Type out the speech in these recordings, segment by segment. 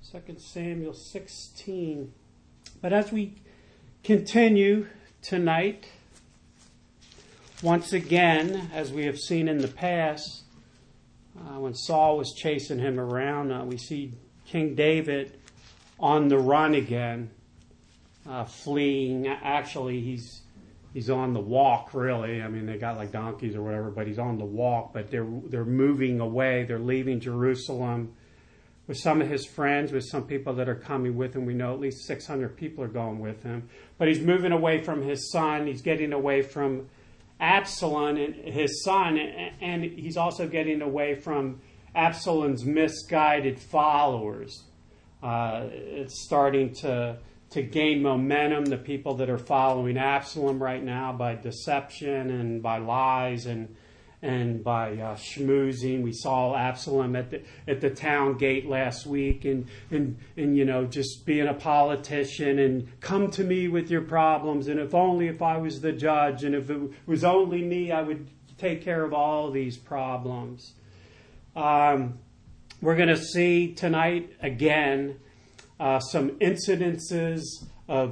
2 Samuel 16. But as we continue tonight, once again, as we have seen in the past, when Saul was chasing him around, we see King David on the run again, fleeing. Actually, he's on the walk, really. I mean, they got like donkeys or whatever, but he's on the walk. But they're moving away. They're leaving Jerusalem with some of his friends, with some people that are coming with him. We know at least 600 people are going with him. But he's moving away from his son. He's getting away from Absalom, and his son, and he's also getting away from Absalom's misguided followers. It's starting to gain momentum, the people that are following Absalom right now, by deception and by lies and by schmoozing. We saw Absalom at the town gate last week, and you know, just being a politician and come to me with your problems, and if I was the judge, and if it was only me, I would take care of all these problems. We're going to see tonight again some incidences of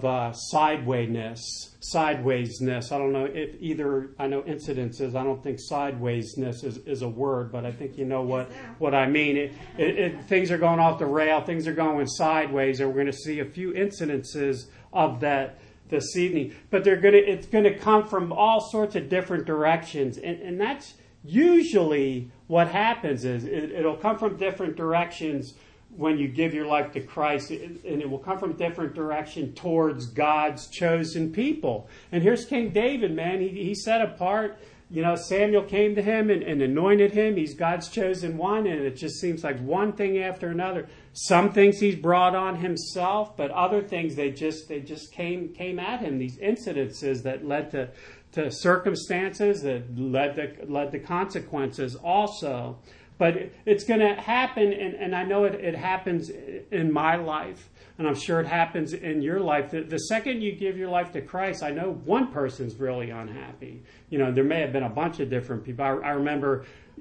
sidewaysness. I don't know if either. I know incidences. I don't think sidewaysness is a word, but I think you know what I mean. Things are going off the rail. Things are going sideways, and we're going to see a few incidences of that this evening. But it's going to come from all sorts of different directions, and that's usually what happens. Is it'll come from different directions when you give your life to Christ, and it will come from different direction towards God's chosen people. And here's King David, man. He's set apart. You know, Samuel came to him and anointed him. He's God's chosen one, and it just seems like one thing after another. Some things he's brought on himself, but other things they just came at him. These incidences that led to circumstances that led to consequences also. But it's going to happen, and I know it happens in my life, and I'm sure it happens in your life. The second you give your life to Christ, I know one person's really unhappy. You know, there may have been a bunch of different people. I remember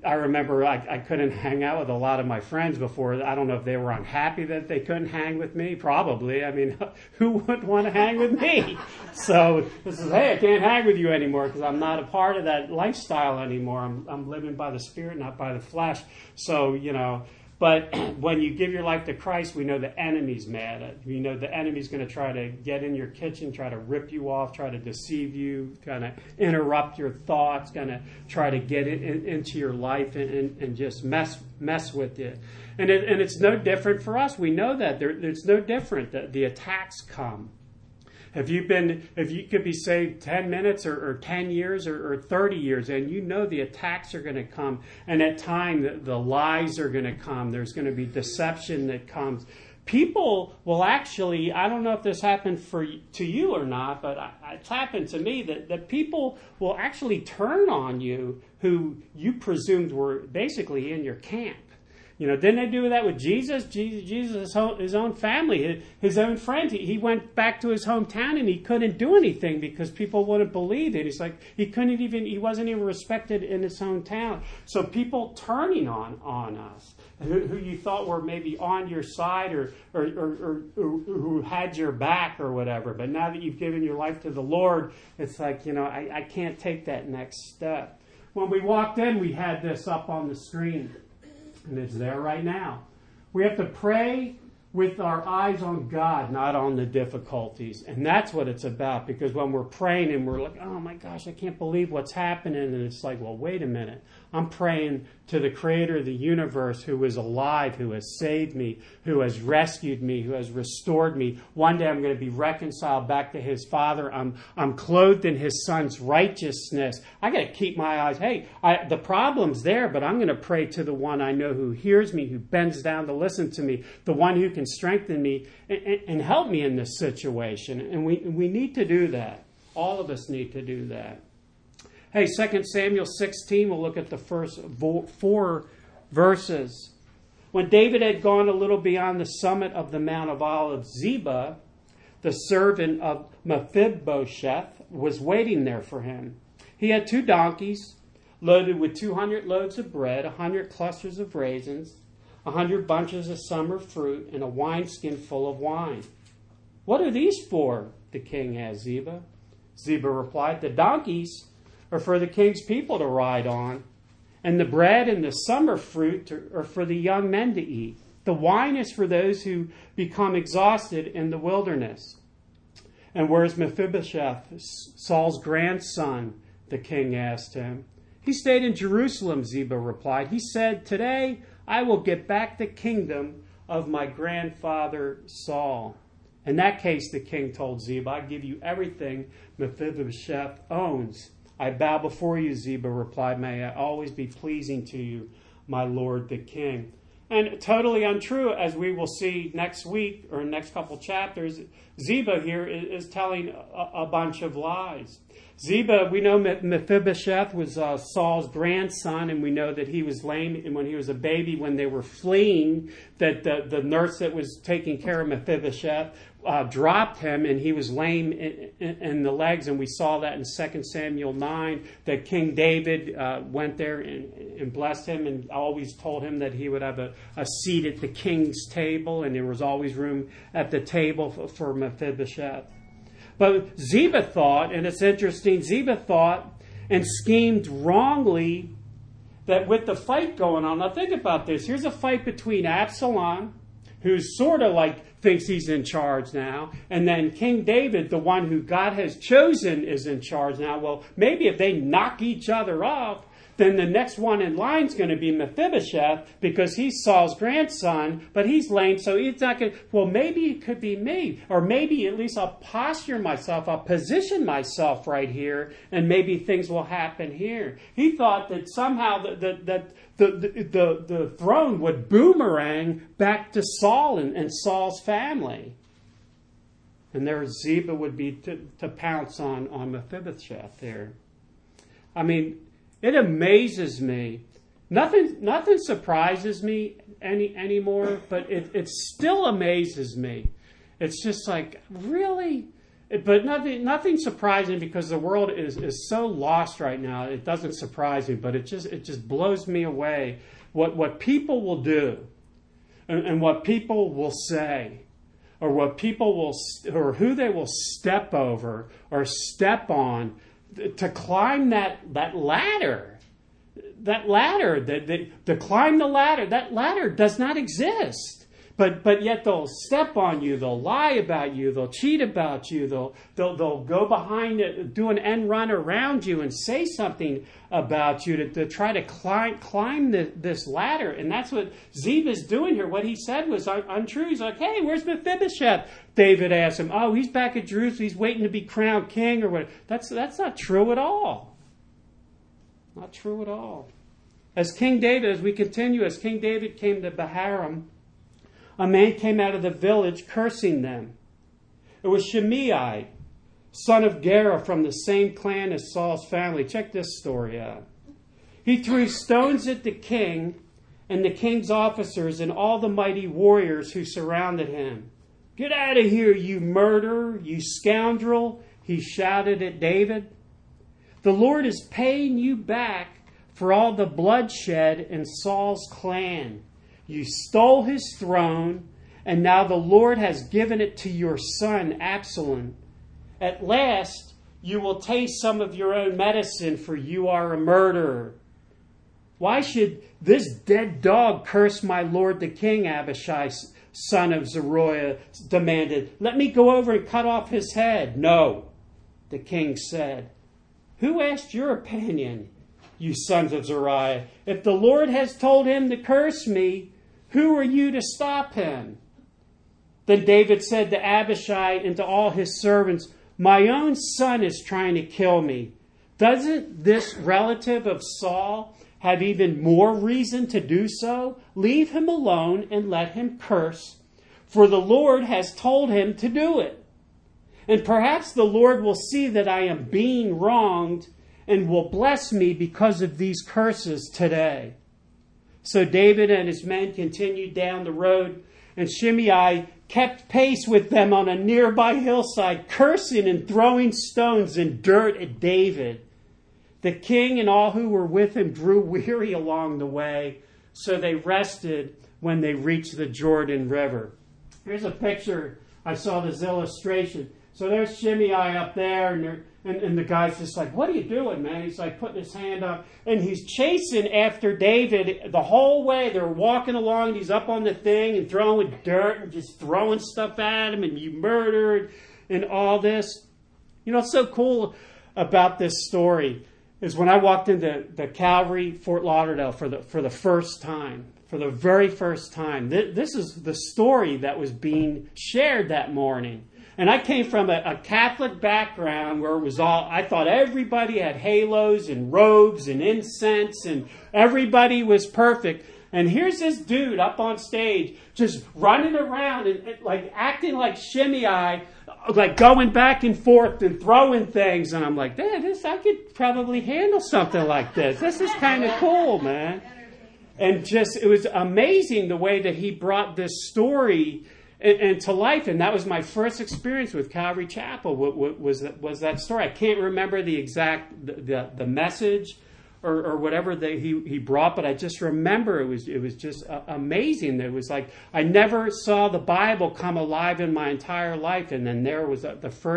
I couldn't hang out with a lot of my friends before. I don't know if they were unhappy that they couldn't hang with me. Probably. I mean, who wouldn't want to hang with me? So this is, hey, I can't hang with you anymore because I'm not a part of that lifestyle anymore. I'm living by the Spirit, not by the flesh. So, you know, but when you give your life to Christ, we know the enemy's mad at you. We know the enemy's going to try to get in your kitchen, try to rip you off, try to deceive you, kind of interrupt your thoughts, going to try to get it into your life and just mess with you. And it's no different for us. We know that it's no different that the attacks come. If you could be saved 10 minutes or 10 years or 30 years, and you know the attacks are going to come, and at times the lies are going to come, there's going to be deception that comes. People will actually, I don't know if this happened to you or not, but it's happened to me, that people will actually turn on you who you presumed were basically in your camp. You know, didn't they do that with Jesus? Jesus, his own family, his own friends. He went back to his hometown and he couldn't do anything because people wouldn't believe it. He's like, he wasn't even respected in his hometown. So people turning on us, who you thought were maybe on your side or who had your back or whatever. But now that you've given your life to the Lord, it's like, you know, I can't take that next step. When we walked in, we had this up on the screen. And it's there right now. We have to pray with our eyes on God, not on the difficulties. And that's what it's about. Because when we're praying and we're like, oh my gosh, I can't believe what's happening. And it's like, well, wait a minute. I'm praying to the creator of the universe who is alive, who has saved me, who has rescued me, who has restored me. One day I'm going to be reconciled back to his Father. I'm clothed in his Son's righteousness. I got to keep my eyes. Hey, the problem's there, but I'm going to pray to the one I know who hears me, who bends down to listen to me, the one who can strengthen me and help me in this situation. And we need to do that. All of us need to do that. Hey, 2 Samuel 16, we'll look at the first 4 verses. When David had gone a little beyond the summit of the Mount of Olives, Ziba, the servant of Mephibosheth, was waiting there for him. He had 2 donkeys loaded with 200 loaves of bread, 100 clusters of raisins, 100 bunches of summer fruit, and a wineskin full of wine. What are these for? The king asked Ziba. Ziba replied, the donkeys are for the king's people to ride on, and the bread and the summer fruit are for the young men to eat. The wine is for those who become exhausted in the wilderness. And where's Mephibosheth, Saul's grandson? The king asked him. He stayed in Jerusalem, Ziba replied. He said, today I will get back the kingdom of my grandfather Saul. In that case, the king told Ziba, I give you everything Mephibosheth owns. I bow before you, Ziba replied. May I always be pleasing to you, my lord the king. And totally untrue, as we will see next week or next couple chapters, Ziba here is telling a bunch of lies. Ziba, we know Mephibosheth was Saul's grandson, and we know that he was lame when he was a baby when they were fleeing, that the nurse that was taking care of Mephibosheth dropped him, and he was lame in the legs, and we saw that in 2 Samuel 9, that King David went there and blessed him and always told him that he would have a seat at the king's table, and there was always room at the table for Mephibosheth. But Ziba thought, and it's interesting, Ziba thought and schemed wrongly that with the fight going on, now think about this, here's a fight between Absalom, who's sort of like thinks he's in charge now, and then King David, the one who God has chosen, is in charge now. Well, maybe if they knock each other off, then the next one in line is going to be Mephibosheth, because he's Saul's grandson, but he's lame, so he's not going to, well, maybe it could be me, or maybe at least I'll posture myself, I'll position myself right here, and maybe things will happen here. He thought that somehow the throne would boomerang back to Saul and Saul's family. And there Ziba would be to pounce on Mephibosheth there. I mean, it amazes me. Nothing surprises me anymore, but it still amazes me. It's just like, really? But nothing surprising, because the world is so lost right now. It doesn't surprise me, but it just blows me away what people will do and what people will say, or what people will, or who they will step over or step on to climb that ladder. That ladder, to climb the ladder, that ladder does not exist. But yet they'll step on you, they'll lie about you, they'll cheat about you, they'll go behind it, do an end run around you and say something about you to try to climb this ladder. And that's what Ziba's doing here. What he said was untrue. He's like, hey, where's Mephibosheth? David asked him. Oh, he's back at Jerusalem. He's waiting to be crowned king or whatever. That's not true at all. Not true at all. As King David came to Baharim, a man came out of the village cursing them. It was Shimei, son of Gera, from the same clan as Saul's family. Check this story out. He threw stones at the king and the king's officers and all the mighty warriors who surrounded him. Get out of here, you murderer, you scoundrel, he shouted at David. The Lord is paying you back for all the bloodshed in Saul's clan. You stole his throne, and now the Lord has given it to your son, Absalom. At last, you will taste some of your own medicine, for you are a murderer. Why should this dead dog curse my lord the king? Abishai, son of Zeruiah, demanded. Let me go over and cut off his head. No, the king said. Who asked your opinion, you sons of Zeruiah? If the Lord has told him to curse me, who are you to stop him? Then David said to Abishai and to all his servants, my own son is trying to kill me. Doesn't this relative of Saul have even more reason to do so? Leave him alone and let him curse, for the Lord has told him to do it. And perhaps the Lord will see that I am being wronged and will bless me because of these curses today. So David and his men continued down the road, and Shimei kept pace with them on a nearby hillside, cursing and throwing stones and dirt at David. The king and all who were with him grew weary along the way, so they rested when they reached the Jordan River. Here's a picture. I saw this illustration. So there's Shimei up there, and the guy's just like, what are you doing, man? He's like putting his hand up, and he's chasing after David the whole way. They're walking along, and he's up on the thing and throwing dirt and just throwing stuff at him, and you murdered and all this. You know what's so cool about this story is when I walked into the Calvary, Fort Lauderdale for the first time, for the very first time. This is the story that was being shared that morning. And I came from a Catholic background where it was all, I thought everybody had halos and robes and incense and everybody was perfect. And here's this dude up on stage just running around and like acting like Shimei, like going back and forth and throwing things. And I'm like, man, I could probably handle something like this. This is kind of cool, man. And just, it was amazing the way that he brought this story and to life. And that was my first experience with Calvary Chapel, was that story. I can't remember the exact the message or whatever that he brought, but I just remember it was just amazing. It was like I never saw the Bible come alive in my entire life, and then there was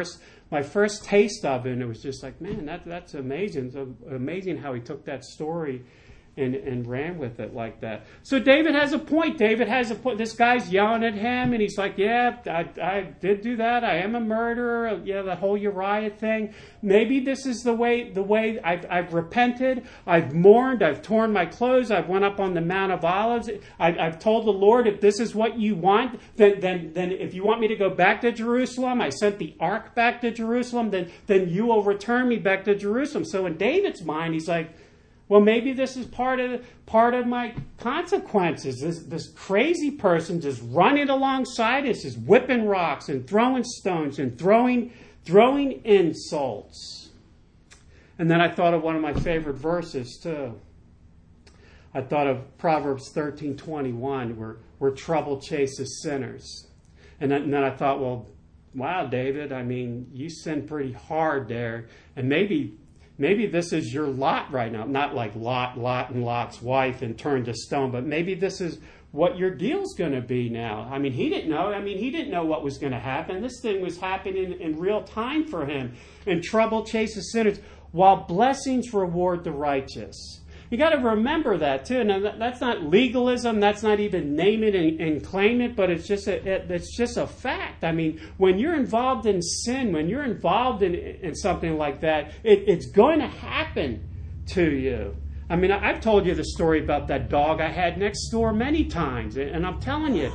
my first taste of it, and it was just like, man, that's amazing. It's amazing how he took that story and ran with it like that. So David has a point. This guy's yelling at him, and he's like, yeah, I did do that. I am a murderer. Yeah, the whole Uriah thing. Maybe this is the way I've repented. I've mourned. I've torn my clothes. I've went up on the Mount of Olives. I've told the Lord, if this is what you want, then if you want me to go back to Jerusalem, I sent the ark back to Jerusalem, then you will return me back to Jerusalem. So in David's mind, he's like, well, maybe this is part of my consequences. This crazy person just running alongside us, is whipping rocks and throwing stones and throwing insults. And then I thought of one of my favorite verses too. I thought of Proverbs 13:21, where trouble chases sinners. And then I thought, well, wow, David, I mean, you sin pretty hard there, and maybe this is your lot right now. Not like Lot and Lot's wife and turned to stone, but maybe this is what your deal's going to be now. I mean, he didn't know. He didn't know what was going to happen. This thing was happening in real time for him. And trouble chases sinners, while blessings reward the righteous. You got to remember that too. Now, that's not legalism. That's not even name it and claim it. But it's just a fact. I mean, when you're involved in sin, when you're involved in something like that, it's going to happen to you. I mean, I've told you the story about that dog I had next door many times, and I'm telling you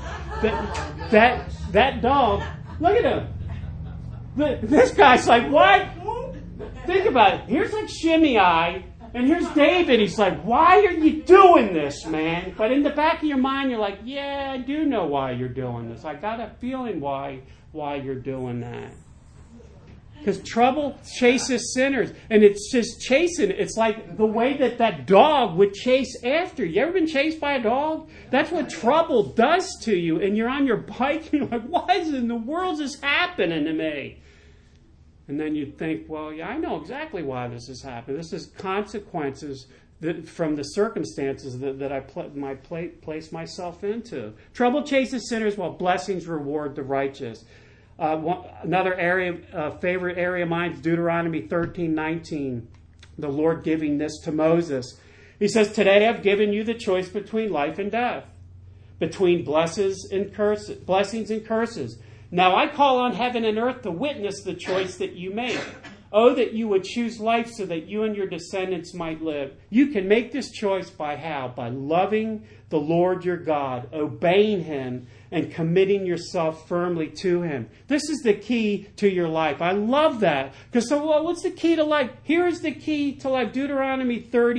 that dog. Look at him. This guy's like, what? Think about it. Here's like Shimei. And here's David. He's like, why are you doing this, man? But in the back of your mind, you're like, yeah, I do know why you're doing this. I got a feeling why you're doing that. Because trouble chases sinners. And it's just chasing. It's like the way that dog would chase after you. You ever been chased by a dog? That's what trouble does to you. And you're on your bike and you're like, why in the world is this happening to me? And then you think, well, yeah, I know exactly why this is happening. This is consequences from the circumstances that I place myself into. Trouble chases sinners while blessings reward the righteous. Another favorite area of mine is Deuteronomy 13:19. The Lord giving this to Moses. He says, today I've given you the choice between life and death, between blessings and curses. Now I call on heaven and earth to witness the choice that you make. Oh, that you would choose life so that you and your descendants might live. You can make this choice by how? By loving the Lord your God, obeying Him, and committing yourself firmly to Him. This is the key to your life. I love that. Because what's the key to life? Here's the key to life. Deuteronomy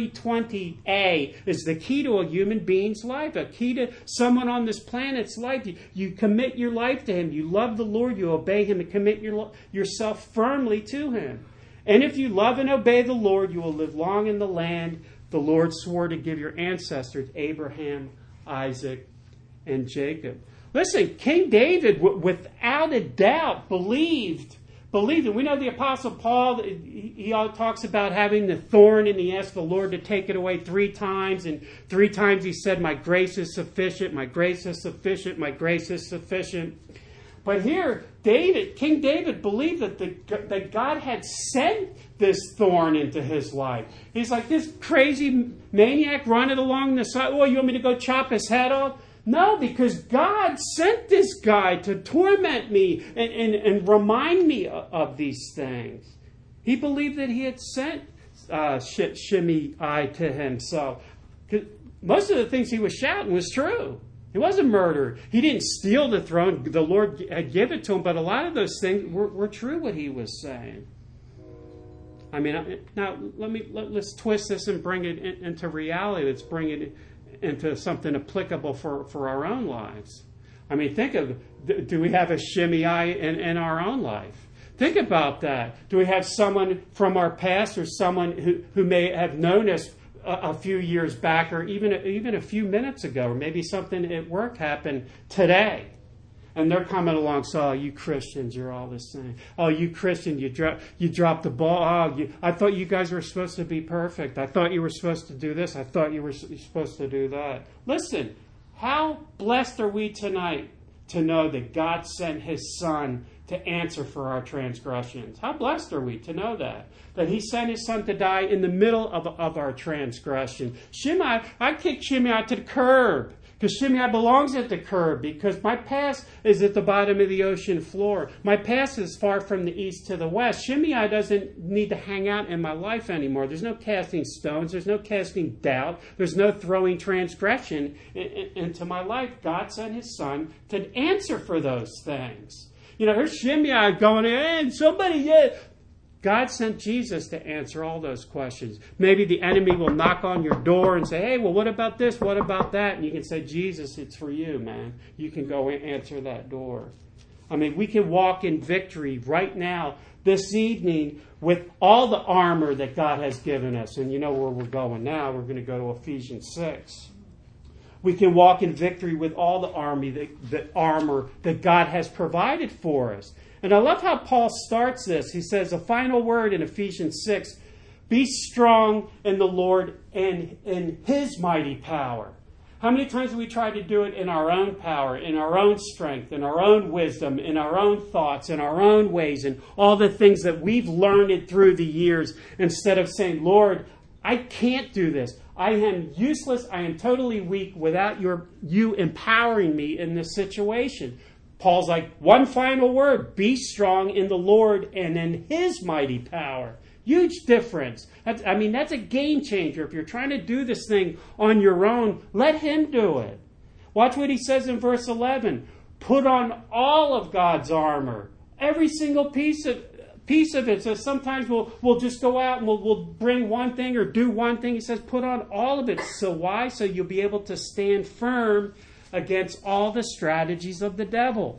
30:20a is the key to a human being's life. A key to someone on this planet's life. You commit your life to Him. You love the Lord. You obey Him and commit yourself firmly to Him. And if you love and obey the Lord, you will live long in the land the Lord swore to give your ancestors, Abraham, Isaac, and Jacob. Listen, King David, without a doubt, believed believed it. We know the Apostle Paul, he talks about having the thorn, and he asked the Lord to take it away 3 times. And 3 times he said, my grace is sufficient, my grace is sufficient, my grace is sufficient. But here, King David believed that God had sent this thorn into his life. He's like, this crazy maniac running along the side. Oh, you want me to go chop his head off? No, because God sent this guy to torment me and remind me of these things. He believed that he had sent Shimei to him. So most of the things he was shouting was true. He wasn't murdered. He didn't steal the throne. The Lord had given it to him. But a lot of those things were true, what he was saying. I mean, now let's twist this and bring it into reality. Let's bring it into something applicable for our own lives. I mean, think of, do we have a Shimei in our own life? Think about that. Do we have someone from our past, or someone who may have known us a few years back, or even a few minutes ago, or maybe something at work happened today, and they're coming along, so, oh, you Christians, you're all the same. Oh, you Christian, you dropped the ball. Oh, I thought you guys were supposed to be perfect. I thought you were supposed to do this. I thought you were supposed to do that. Listen, how blessed are we tonight to know that God sent his Son to answer for our transgressions? How blessed are we to know that? That he sent his Son to die in the middle of our transgression. Shimei, I kicked Shimei to the curb, because Shimei belongs at the curb, because my past is at the bottom of the ocean floor. My past is far from the east to the west. Shimei doesn't need to hang out in my life anymore. There's no casting stones. There's no casting doubt. There's no throwing transgression into my life. God sent his Son to answer for those things. You know, here's Shimei going, hey, somebody, yeah. God sent Jesus to answer all those questions. Maybe the enemy will knock on your door and say, hey, well, what about this? What about that? And you can say, Jesus, it's for you, man. You can go and answer that door. I mean, we can walk in victory right now, this evening, with all the armor that God has given us. And you know where we're going now. We're going to go to Ephesians 6. We can walk in victory with all the armor that God has provided for us. And I love how Paul starts this. He says a final word in Ephesians 6, be strong in the Lord and in his mighty power. How many times have we tried to do it in our own power, in our own strength, in our own wisdom, in our own thoughts, in our own ways, and all the things that we've learned through the years, instead of saying, Lord, I can't do this. I am useless. I am totally weak without you empowering me in this situation. Paul's like, one final word, be strong in the Lord and in his mighty power. Huge difference. That's a game changer. If you're trying to do this thing on your own, let him do it. Watch what he says in verse 11. Put on all of God's armor. Every single piece of it. So sometimes we'll just go out and we'll bring one thing or do one thing. He says put on all of it. So why? So you'll be able to stand firm against all the strategies of the devil.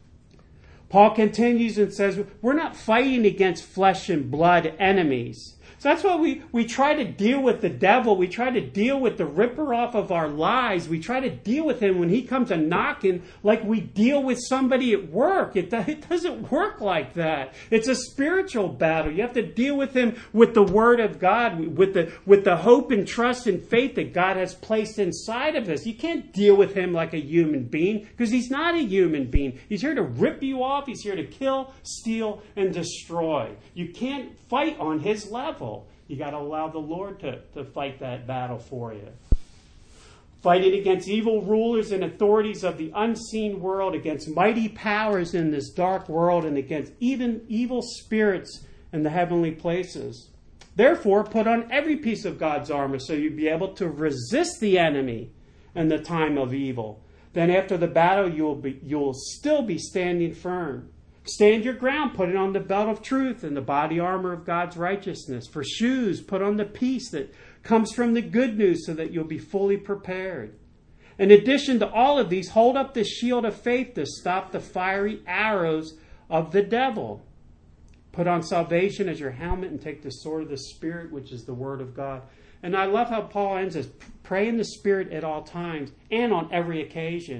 Paul continues and says, we're not fighting against flesh and blood enemies. So that's why we try to deal with the devil. We try to deal with the ripper off of our lives. We try to deal with him when he comes a knocking like we deal with somebody at work. It doesn't work like that. It's a spiritual battle. You have to deal with him with the Word of God, with the hope and trust and faith that God has placed inside of us. You can't deal with him like a human being, because he's not a human being. He's here to rip you off. He's here to kill, steal, and destroy. You can't fight on his level. You got to allow the Lord to fight that battle for you. Fighting against evil rulers and authorities of the unseen world, against mighty powers in this dark world, and against even evil spirits in the heavenly places. Therefore, put on every piece of God's armor so you'll be able to resist the enemy in the time of evil. Then after the battle, you'll still be standing firm. Stand your ground, put it on the belt of truth and the body armor of God's righteousness. For shoes, put on the peace that comes from the good news so that you'll be fully prepared. In addition to all of these, hold up the shield of faith to stop the fiery arrows of the devil. Put on salvation as your helmet and take the sword of the Spirit, which is the Word of God. And I love how Paul ends this. Pray in the Spirit at all times and on every occasion.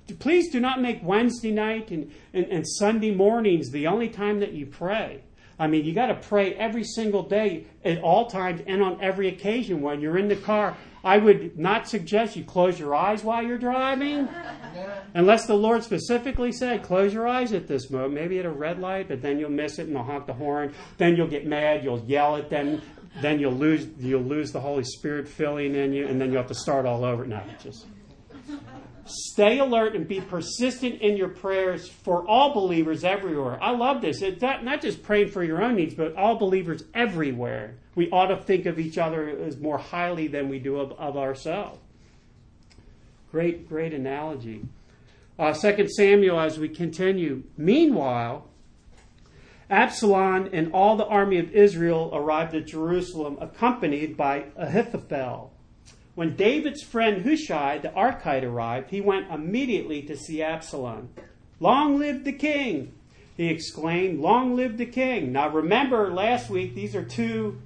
please do not make Wednesday night and Sunday mornings the only time that you pray. I mean, you got to pray every single day at all times and on every occasion. When you're in the car, I would not suggest you close your eyes while you're driving. Unless the Lord specifically said, close your eyes at this moment. Maybe at a red light, but then you'll miss it and they'll honk the horn. Then you'll get mad, you'll yell at them. Then you'll lose the Holy Spirit filling in you, and then you'll have to start all over. No, just stay alert and be persistent in your prayers for all believers everywhere. I love this. It's not just praying for your own needs, but all believers everywhere. We ought to think of each other as more highly than we do of ourselves. Great analogy. 2 Samuel, as we continue. Meanwhile, Absalom and all the army of Israel arrived at Jerusalem, accompanied by Ahithophel. When David's friend Hushai the Archite arrived, he went immediately to see Absalom. "Long live the king!" he exclaimed. "Long live the king!" Now remember, last week these are two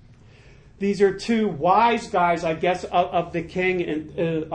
wise guys, I guess, of the king. And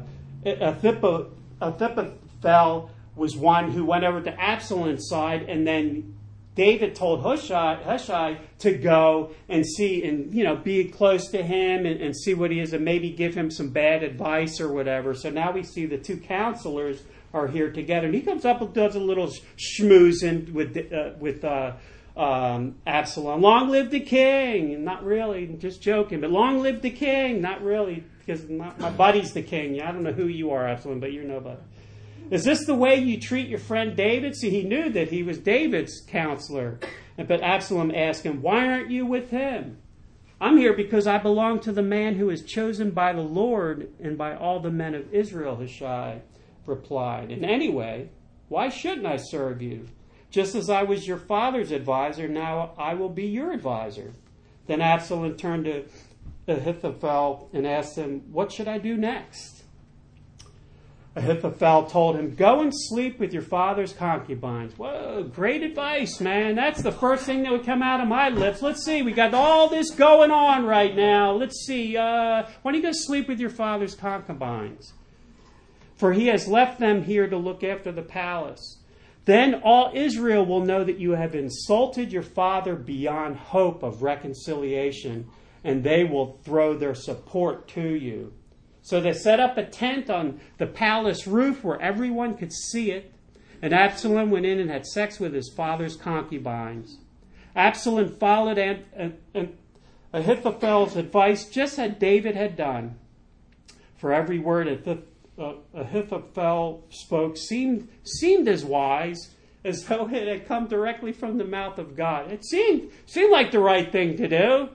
Ahithophel was one who went over to Absalom's side, and then David told Hushai to go and see and, be close to him and see what he is and maybe give him some bad advice or whatever. So now we see the two counselors are here together. And he comes up and does a little schmoozing with Absalom. "Long live the king!" Not really, just joking. But "Long live the king!" Not really, because my buddy's the king. I don't know who you are, Absalom, but you're nobody. "Is this the way you treat your friend David?" See, he knew that he was David's counselor. But Absalom asked him, "Why aren't you with him?" "I'm here because I belong to the man who is chosen by the Lord and by all the men of Israel," Hushai replied. "And anyway, why shouldn't I serve you? Just as I was your father's advisor, now I will be your advisor." Then Absalom turned to Ahithophel and asked him, "What should I do next?" Ahithophel told him, "Go and sleep with your father's concubines." Whoa, great advice, man. That's the first thing that would come out of my lips. Let's see, we got all this going on right now. Let's see, why don't you go sleep with your father's concubines? For he has left them here to look after the palace. Then all Israel will know that you have insulted your father beyond hope of reconciliation, and they will throw their support to you. So they set up a tent on the palace roof where everyone could see it. And Absalom went in and had sex with his father's concubines. Absalom followed Ahithophel's advice just as David had done. For every word Ahithophel spoke seemed as wise as though it had come directly from the mouth of God. It seemed like the right thing to do.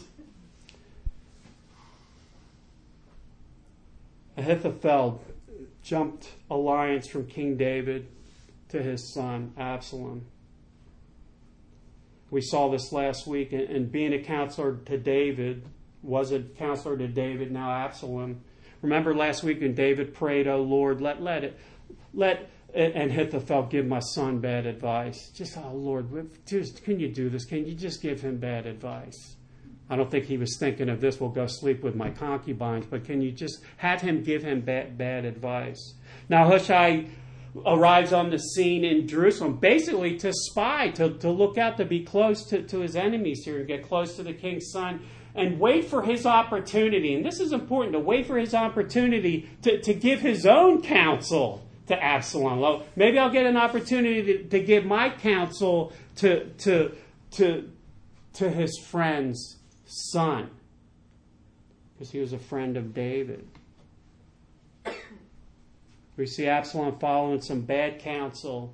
Ahithophel jumped alliance from King David to his son Absalom. We saw this last week, and being a counselor to David, was a counselor to David, now Absalom. Remember last week when David prayed, "Oh Lord, let Ahithophel give my son bad advice." Just, "Oh Lord, can you do this? Can you just give him bad advice?" I don't think he was thinking of this, "We'll go sleep with my concubines," but can you just have him give him bad advice? Now Hushai arrives on the scene in Jerusalem basically to spy, to look out, to be close to his enemies here, and get close to the king's son and wait for his opportunity. And this is important, to wait for his opportunity to give his own counsel to Absalom. Well, maybe I'll get an opportunity to give my counsel to his friend's son, because he was a friend of David. We see Absalom following some bad counsel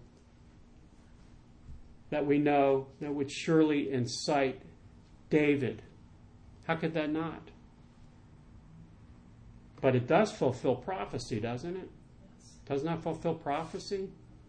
that we know that would surely incite David. How could that not? But it does fulfill prophecy, doesn't it? Does not fulfill prophecy?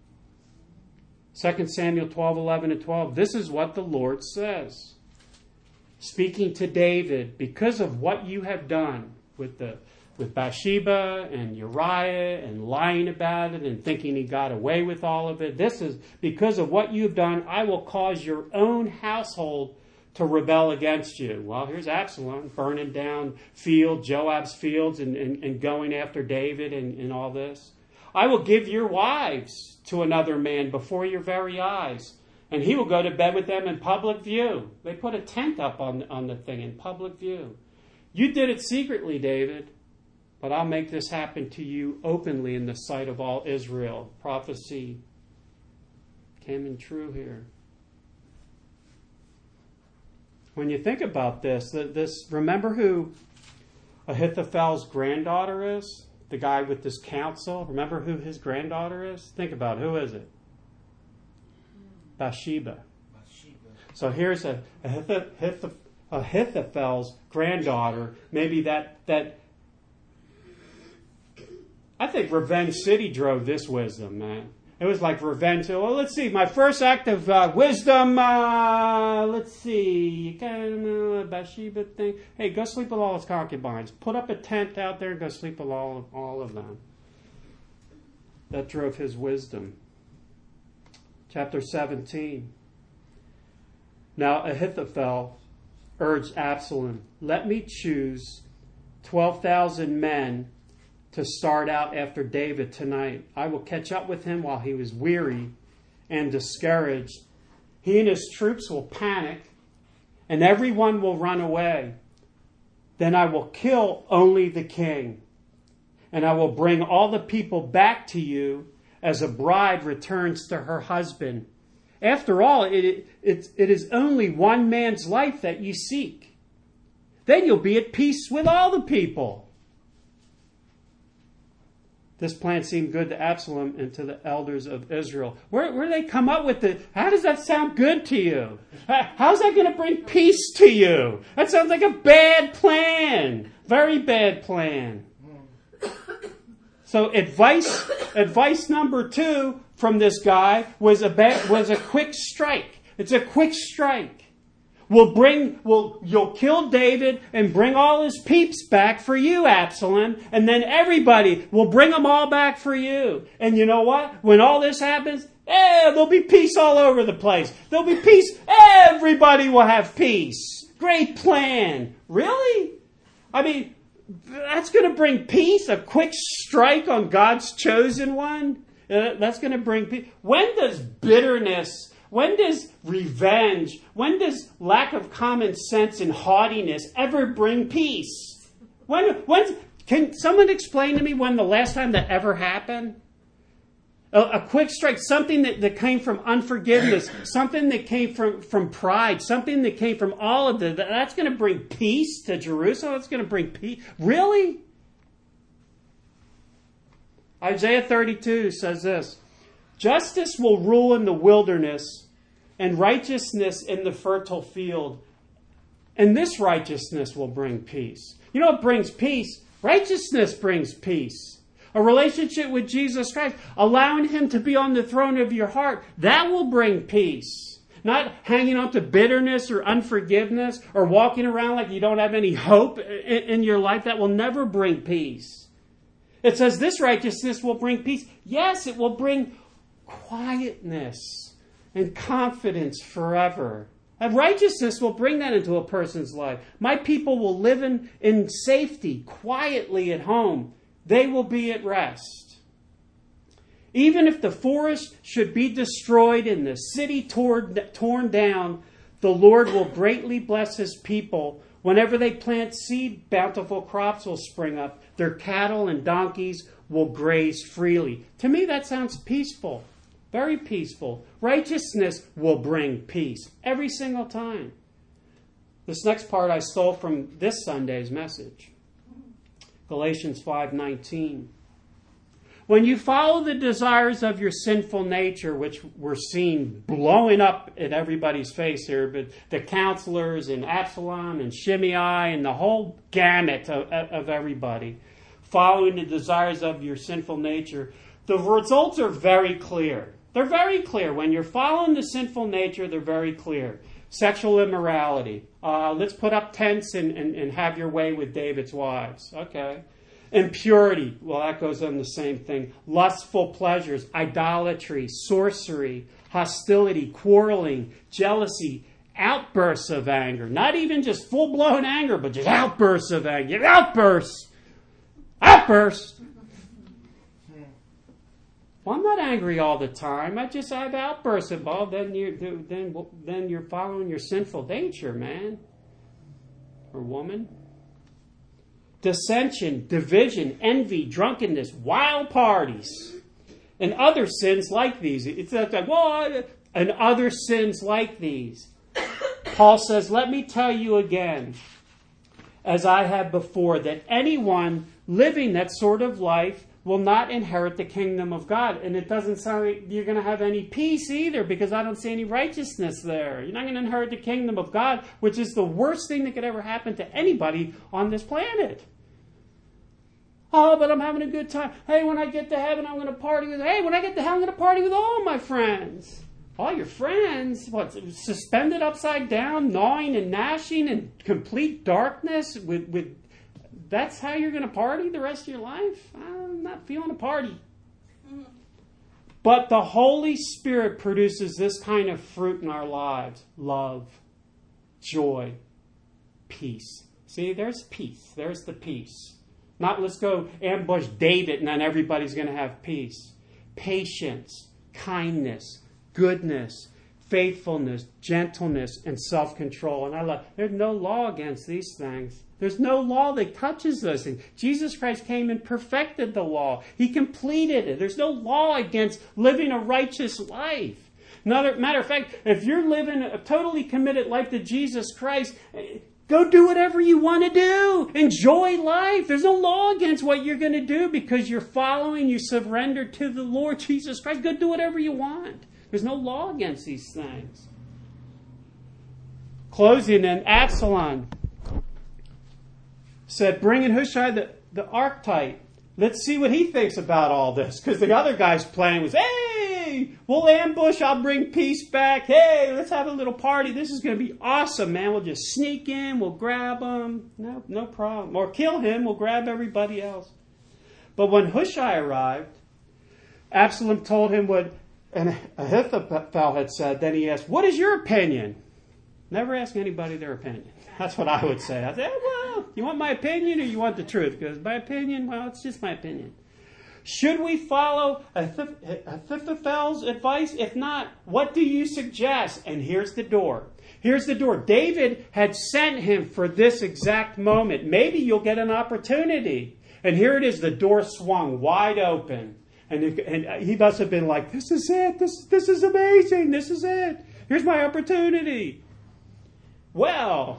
2 Samuel 12:11 and 12. This is what the Lord says, speaking to David, "Because of what you have done with Bathsheba and Uriah and lying about it and thinking he got away with all of it. This is because of what you've done. I will cause your own household to rebel against you." Well, here's Absalom burning down Joab's fields and going after David and all this. I will give your wives to another man before your very eyes, and he will go to bed with them in public view. They put a tent up on the thing in public view. You did it secretly, David, but I'll make this happen to you openly in the sight of all Israel. Prophecy came in true here. When you think about this, remember who Ahithophel's granddaughter is? The guy with this counsel. Remember who his granddaughter is? Think about it. Who is it? Bathsheba. So here's Ahithophel's granddaughter. Maybe that. I think Revenge City drove this wisdom, man. It was like revenge. Well, let's see. My first act of wisdom. Let's see. Bathsheba thing. Hey, go sleep with all his concubines. Put up a tent out there and go sleep with all of them. That drove his wisdom. Chapter 17. Now Ahithophel urged Absalom, let me choose 12,000 men to start out after David tonight. I will catch up with him while he was weary and discouraged. He and his troops will panic, and everyone will run away. Then I will kill only the king, and I will bring all the people back to you as a bride returns to her husband. After all, it is only one man's life that you seek. Then you'll be at peace with all the people. This plan seemed good to Absalom and to the elders of Israel. Where do they come up with it? How does that sound good to you? How's that going to bring peace to you? That sounds like a bad plan. Very bad plan. So advice number 2 from this guy was a quick strike. It's a quick strike. You'll kill David and bring all his peeps back for you, Absalom, and then everybody will bring them all back for you. And you know what? When all this happens, there'll be peace all over the place. There'll be peace. Everybody will have peace. Great plan. Really? I mean, that's going to bring peace? A quick strike on God's chosen one? That's going to bring peace. When does bitterness, when does revenge, when does lack of common sense and haughtiness ever bring peace? Can someone explain to me when the last time that ever happened? A quick strike, something that came from unforgiveness, something that came from pride, something that came from all of that's going to bring peace to Jerusalem? That's going to bring peace? Really? Isaiah 32 says this, justice will rule in the wilderness and righteousness in the fertile field. And this righteousness will bring peace. You know what brings peace? Righteousness brings peace. A relationship with Jesus Christ, allowing Him to be on the throne of your heart, that will bring peace. Not hanging on to bitterness or unforgiveness or walking around like you don't have any hope in your life. That will never bring peace. It says this righteousness will bring peace. Yes, it will bring quietness and confidence forever. And righteousness will bring that into a person's life. My people will live in safety, quietly at home. They will be at rest. Even if the forest should be destroyed and the city torn down, the Lord will greatly bless His people. Whenever they plant seed, bountiful crops will spring up. Their cattle and donkeys will graze freely. To me, that sounds peaceful. Very peaceful. Righteousness will bring peace every single time. This next part I stole from this Sunday's message. Galatians 5:19. When you follow the desires of your sinful nature, which we're seeing blowing up in everybody's face here, but the counselors and Absalom and Shimei and the whole gamut of everybody, following the desires of your sinful nature, the results are very clear. They're very clear. When you're following the sinful nature, they're very clear. Sexual immorality. Let's put up tents and have your way with David's wives. Okay. Impurity. Well, that goes on the same thing. Lustful pleasures. Idolatry. Sorcery. Hostility. Quarreling. Jealousy. Outbursts of anger. Not even just full-blown anger, but just outbursts of anger. Outbursts. Well, I'm not angry all the time. I just have outbursts of, oh, then you're following your sinful nature, man. Or woman. Dissension, division, envy, drunkenness, wild parties, and other sins like these. It's like, well, and other sins like these. Paul says, let me tell you again, as I have before, that anyone living that sort of life will not inherit the kingdom of God. And it doesn't sound like you're going to have any peace either, because I don't see any righteousness there. You're not going to inherit the kingdom of God, which is the worst thing that could ever happen to anybody on this planet. Oh, but I'm having a good time. Hey, when I get to heaven, I'm going to party with... Hey, when I get to hell, I'm going to party with all my friends. All your friends? What, suspended upside down, gnawing and gnashing in complete darkness with that's how you're going to party the rest of your life? I'm not feeling a party. But the Holy Spirit produces this kind of fruit in our lives. Love, joy, peace. See, there's peace. There's the peace. Not let's go ambush David and then everybody's going to have peace. Patience, kindness, goodness, faithfulness, gentleness, and self-control. And I love, there's no law against these things. There's no law that touches us. And Jesus Christ came and perfected the law. He completed it. There's no law against living a righteous life. Matter of fact, if you're living a totally committed life to Jesus Christ, go do whatever you want to do. Enjoy life. There's no law against what you're going to do because you're following, you surrender to the Lord Jesus Christ. Go do whatever you want. There's no law against these things. Closing, and Absalom said, bring in Hushai the Archite. Let's see what he thinks about all this. Because the other guy's plan was, hey, we'll ambush, I'll bring peace back. Hey, let's have a little party. This is going to be awesome, man. We'll just sneak in, we'll grab him. No problem. Or kill him, we'll grab everybody else. But when Hushai arrived, Absalom told him what Ahithophel had said. Then he asked, what is your opinion? Never ask anybody their opinion. That's what I would say. I'd say, well, you want my opinion or you want the truth? Because my opinion, well, it's just my opinion. Should we follow Ahithophel's advice? If not, what do you suggest? And here's the door. Here's the door. David had sent him for this exact moment. Maybe you'll get an opportunity. And here it is. The door swung wide open. And he must have been like, this is it. This is amazing. This is it. Here's my opportunity. Well,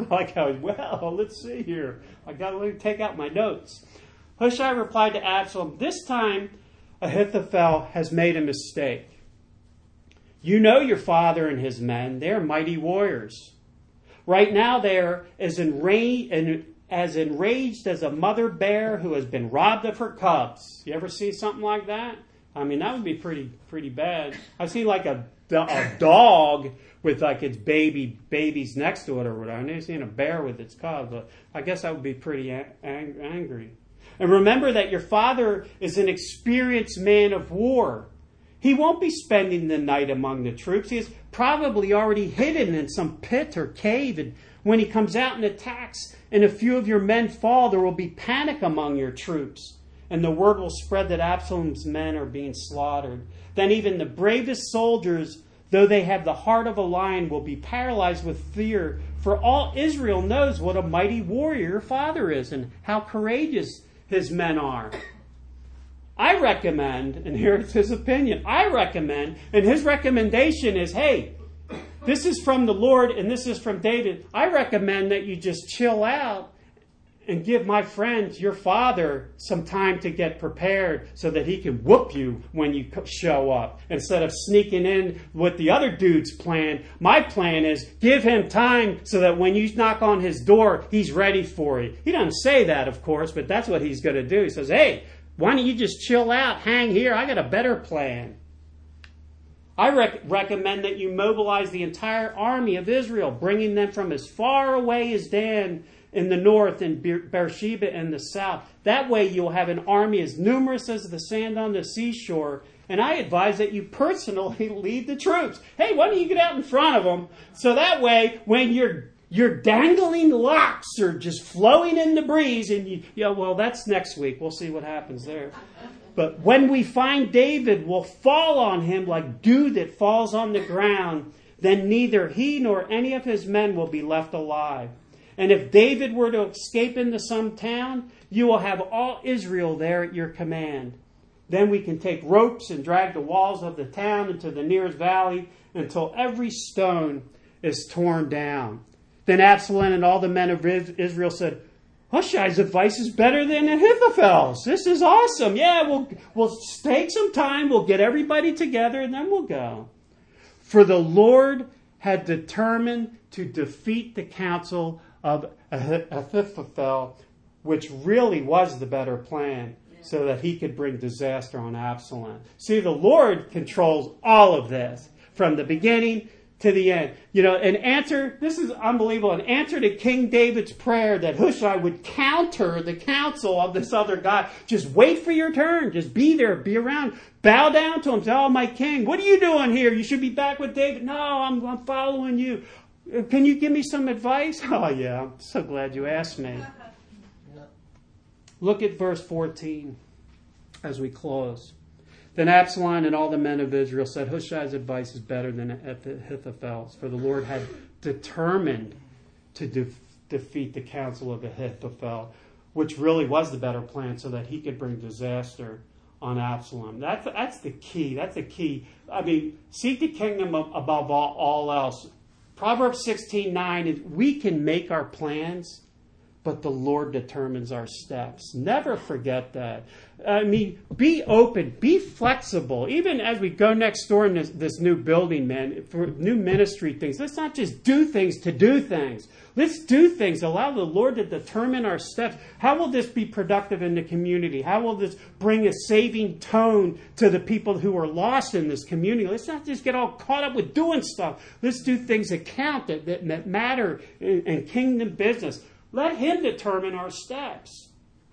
let's see here. I got to take out my notes. Hushai replied to Absalom, this time Ahithophel has made a mistake. You know your father and his men. They are mighty warriors. Right now they are as enraged as a mother bear who has been robbed of her cubs. You ever see something like that? I mean, that would be pretty bad. I've seen like a dog with like its babies next to it or whatever. I've never seen a bear with its cubs, but I guess that would be pretty angry. And remember that your father is an experienced man of war. He won't be spending the night among the troops. He is probably already hidden in some pit or cave. And when he comes out and attacks and a few of your men fall, there will be panic among your troops. And the word will spread that Absalom's men are being slaughtered. Then even the bravest soldiers, though they have the heart of a lion, will be paralyzed with fear. For all Israel knows what a mighty warrior your father is and how courageous his men are. I recommend, and here's his opinion, and his recommendation is, hey, this is from the Lord and this is from David. I recommend that you just chill out and give my friend, your father, some time to get prepared so that he can whoop you when you show up. Instead of sneaking in with the other dude's plan, my plan is give him time so that when you knock on his door, he's ready for you. He doesn't say that, of course, but that's what he's going to do. He says, hey, why don't you just chill out, hang here? I got a better plan. I recommend that you mobilize the entire army of Israel, bringing them from as far away as Dan in the north and Beersheba in the south. That way you'll have an army as numerous as the sand on the seashore. And I advise that you personally lead the troops. Hey, why don't you get out in front of them? So that way, when your dangling locks are just flowing in the breeze, and well, that's next week. We'll see what happens there. But when we find David, we'll fall on him like dew that falls on the ground. Then neither he nor any of his men will be left alive. And if David were to escape into some town, you will have all Israel there at your command. Then we can take ropes and drag the walls of the town into the nearest valley until every stone is torn down. Then Absalom and all the men of Israel said, Hushai's advice is better than Ahithophel's. This is awesome. Yeah, we'll take some time. We'll get everybody together and then we'll go. For the Lord had determined to defeat the counsel of Ahithophel, which really was the better plan, so that he could bring disaster on Absalom. See, the Lord controls all of this from the beginning to the end. You know, this is unbelievable, an answer to King David's prayer that Hushai would counter the counsel of this other guy. Just wait for your turn. Just be there, be around. Bow down to him. Say, oh, my king, what are you doing here? You should be back with David. No, I'm following you. Can you give me some advice? Oh, yeah, I'm so glad you asked me. Look at verse 14 as we close. Then Absalom and all the men of Israel said, Hushai's advice is better than Ahithophel's, for the Lord had determined to defeat the counsel of Ahithophel, which really was the better plan, so that he could bring disaster on Absalom. That's the key. That's the key. I mean, seek the kingdom above all else. Proverbs 16:9 is we can make our plans, but the Lord determines our steps. Never forget that. I mean, be open, be flexible. Even as we go next door in this new building, man, for new ministry things, let's not just do things to do things. Let's do things. Allow the Lord to determine our steps. How will this be productive in the community? How will this bring a saving tone to the people who are lost in this community? Let's not just get all caught up with doing stuff. Let's do things that count, that matter in kingdom business. Let him determine our steps.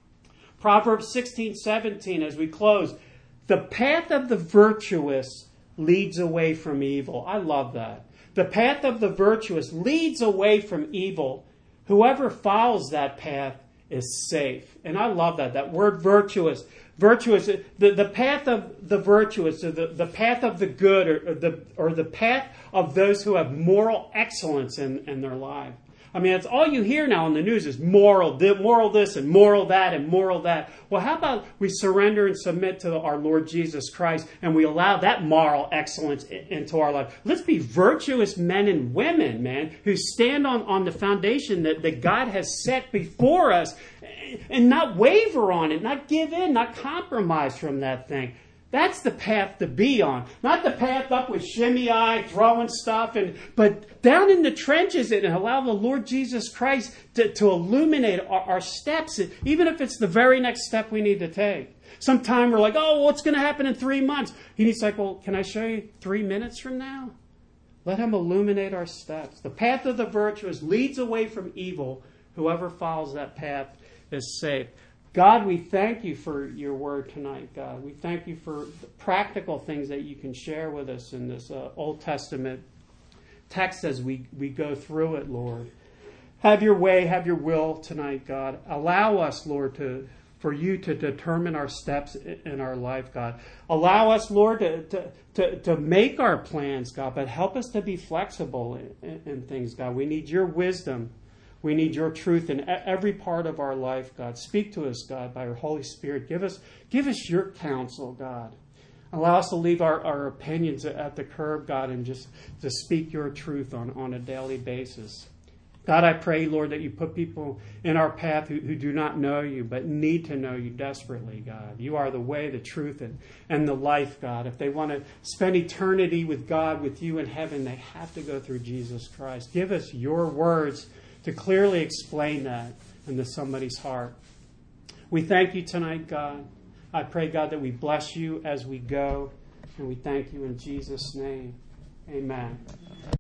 Proverbs 16:17 as we close. The path of the virtuous leads away from evil. I love that. The path of the virtuous leads away from evil. Whoever follows that path is safe. And I love that. That word virtuous. Virtuous, the path of the virtuous, or the path of the good, or the path of those who have moral excellence in their life. I mean, that's all you hear now in the news is moral this and moral that and moral that. Well, how about we surrender and submit to our Lord Jesus Christ and we allow that moral excellence into our life? Let's be virtuous men and women, man, who stand on the foundation that God has set before us and not waver on it, not give in, not compromise from that thing. That's the path to be on. Not the path up with Shimei, throwing stuff, but down in the trenches and allow the Lord Jesus Christ to illuminate our steps, even if it's the very next step we need to take. Sometime we're like, oh, what's going to happen in 3 months? He's like, well, can I show you 3 minutes from now? Let him illuminate our steps. The path of the virtuous leads away from evil. Whoever follows that path is safe. God, we thank you for your word tonight, God. We thank you for the practical things that you can share with us in this Old Testament text as we go through it, Lord. Have your way, have your will tonight, God. Allow us, Lord, for you to determine our steps in our life, God. Allow us, Lord, to make our plans, God, but help us to be flexible in things, God. We need your wisdom. We need your truth in every part of our life, God. Speak to us, God, by your Holy Spirit. Give us your counsel, God. Allow us to leave our opinions at the curb, God, and just to speak your truth on a daily basis. God, I pray, Lord, that you put people in our path who do not know you, but need to know you desperately, God. You are the way, the truth, and the life, God. If they want to spend eternity with God, with you in heaven, they have to go through Jesus Christ. Give us your words to clearly explain that into somebody's heart. We thank you tonight, God. I pray, God, that we bless you as we go, and we thank you in Jesus' name. Amen.